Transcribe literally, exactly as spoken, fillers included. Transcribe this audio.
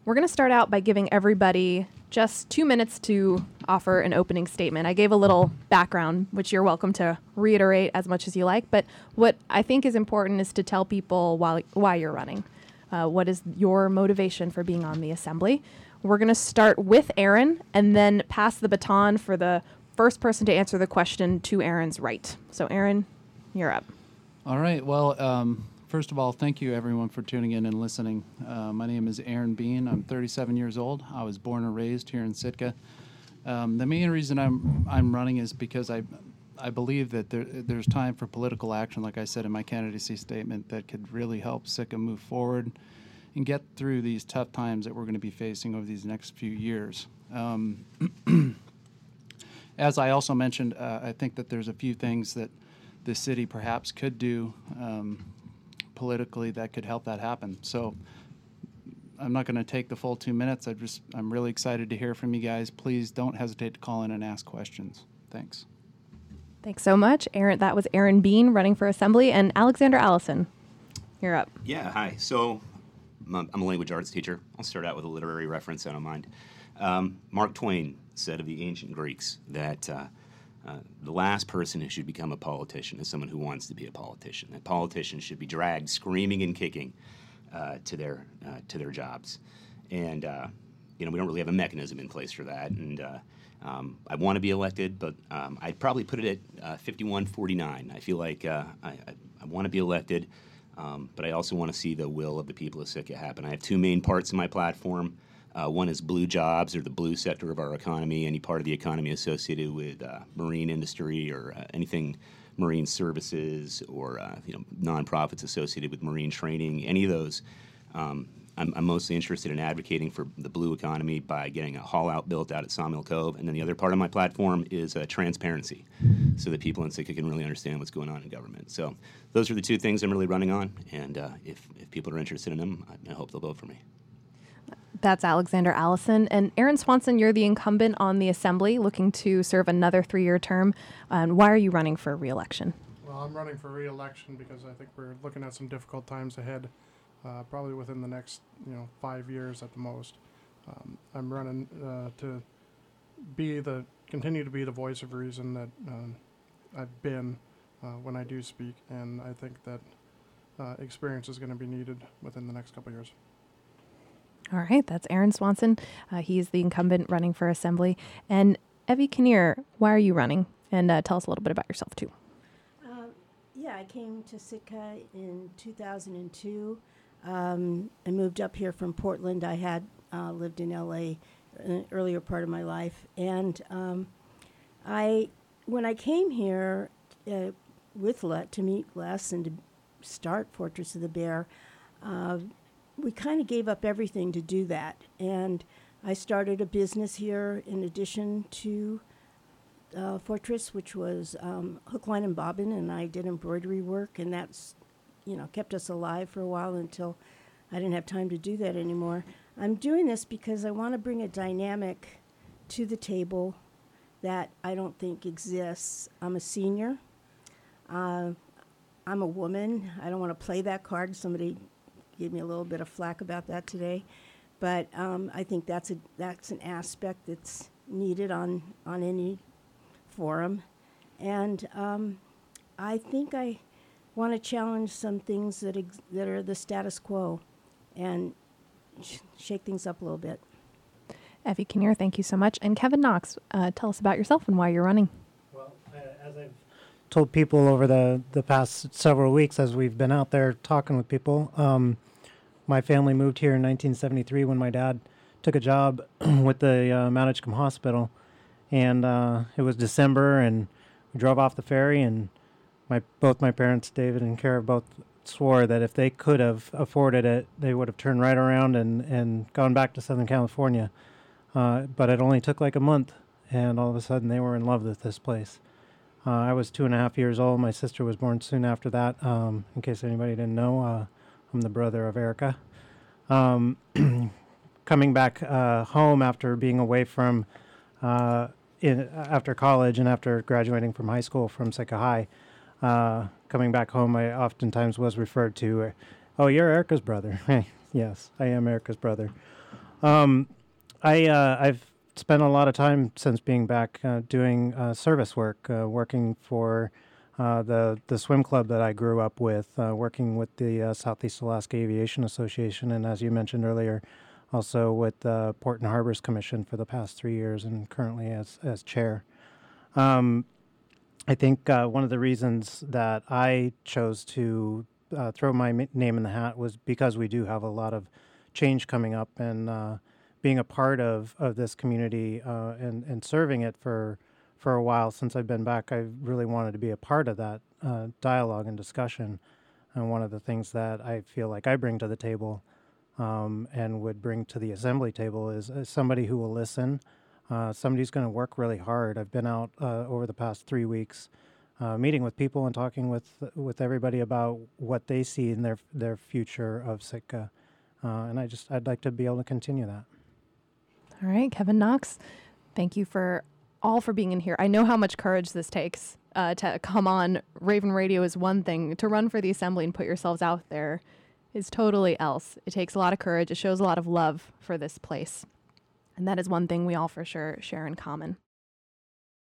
we're going to start out by giving everybody just two minutes to offer an opening statement. I gave a little background, which you're welcome to reiterate as much as you like. But what I think is important is to tell people why, why you're running. Uh, what is your motivation for being on the assembly? We're going to start with Aaron and then pass the baton for the first person to answer the question to Aaron's right. So, Aaron, you're up. All right. Well, um, first of all, thank you, everyone, for tuning in and listening. Uh, my name is Aaron Bean. I'm thirty-seven years old. I was born and raised here in Sitka. Um, the main reason I'm I'm running is because I I believe that there, there's time for political action, like I said in my candidacy statement, that could really help Sitka move forward and get through these tough times that we're going to be facing over these next few years. Um, as I also mentioned, uh, I think that there's a few things that the city perhaps could do um, politically that could help that happen. So I'm not going to take the full two minutes. I just I'm really excited to hear from you guys. Please don't hesitate to call in and ask questions. Thanks. Thanks so much, Aaron. That was Aaron Bean running for assembly, and Alexander Allison, you're up. Yeah, hi. So I'm a language arts teacher. I'll start out with a literary reference. I don't mind. Um, Mark Twain said of the ancient Greeks that uh, uh, the last person who should become a politician is someone who wants to be a politician. That politicians should be dragged screaming and kicking uh, to their uh, to their jobs. And uh, you know, we don't really have a mechanism in place for that. And uh, um, I want to be elected, but um, I'd probably put it at uh, fifty-one forty-nine. I feel like uh, I, I, I want to be elected. Um, but I also want to see the will of the people of Sitka happen. I have two main parts in my platform. Uh, one is blue jobs, or the blue sector of our economy, any part of the economy associated with uh, marine industry or uh, anything marine services or uh, you know nonprofits associated with marine training, any of those. Um, I'm, I'm mostly interested in advocating for the blue economy by getting a haul out built out at Sawmill Cove. And then the other part of my platform is uh, transparency, so that people in Sitka can really understand what's going on in government. So those are the two things I'm really running on. And uh, if, if people are interested in them, I, I hope they'll vote for me. That's Alexander Allison. And Aaron Swanson, you're the incumbent on the assembly looking to serve another three-year term. And why are you running for re-election? Well, I'm running for re-election because I think we're looking at some difficult times ahead. Uh, probably within the next, you know, five years at the most. Um, I'm running uh, to be the continue to be the voice of reason that um, I've been uh, when I do speak, and I think that uh, experience is going to be needed within the next couple of years. All right, that's Aaron Swanson. Uh, he's the incumbent running for assembly. And Evie Kinnear, why are you running? And uh, tell us a little bit about yourself too. Uh, yeah, I came to Sitka in two thousand two. Um, I moved up here from Portland. I had uh, lived in L A in an earlier part of my life, and um, I, when I came here uh, with Les to meet Les and to start Fortress of the Bear, uh, we kind of gave up everything to do that. And I started a business here in addition to uh, Fortress, which was um, hook, line, and bobbin, and I did embroidery work, and that's you know, kept us alive for a while until I didn't have time to do that anymore. I'm doing this because I want to bring a dynamic to the table that I don't think exists. I'm a senior. Uh, I'm a woman. I don't want to play that card. Somebody gave me a little bit of flack about that today. But um, I think that's a that's an aspect that's needed on, on any forum. And um, I think I want to challenge some things that ex- that are the status quo and sh- shake things up a little bit. Evie Kinnear, thank you so much. And Kevin Knox, uh, tell us about yourself and why you're running. Well, uh, as I've told people over the, the past several weeks as we've been out there talking with people, um, my family moved here in nineteen seventy-three when my dad took a job with the uh, Mount Edgecombe Hospital. And uh, it was December, and we drove off the ferry, and My both my parents, David and Kara, both swore that if they could have afforded it, they would have turned right around and, and gone back to Southern California. Uh, but it only took like a month, and all of a sudden they were in love with this place. Uh, I was two and a half years old. My sister was born soon after that. Um, in case anybody didn't know, uh, I'm the brother of Erica. Um, coming back uh, home after being away from uh, in, after college and after graduating from high school from Sitka High. Uh, coming back home, I oftentimes was referred to, uh, oh, you're Erica's brother. Yes, I am Erica's brother. Um, I uh, I've spent a lot of time since being back uh, doing uh, service work, uh, working for uh, the the swim club that I grew up with, uh, working with the uh, Southeast Alaska Aviation Association, and as you mentioned earlier, also with the Port and Harbors Commission for the past three years, and currently as as chair. Um, I think uh, one of the reasons that I chose to uh, throw my ma- name in the hat was because we do have a lot of change coming up, and uh, being a part of, of this community uh, and, and serving it for for a while since I've been back, I really wanted to be a part of that uh, dialogue and discussion. And one of the things that I feel like I bring to the table um, and would bring to the assembly table is, is somebody who will listen, uh, somebody who's going to work really hard. I've been out uh, over the past three weeks uh, meeting with people and talking with with everybody about what they see in their their future of Sitka. Uh, and I just, I'd like to be able to continue that. All right, Kevin Knox, thank you for all for being in here. I know how much courage this takes uh, to come on. Raven Radio is one thing. To run for the assembly and put yourselves out there is totally else. It takes a lot of courage. It shows a lot of love for this place. And that is one thing we all for sure share in common.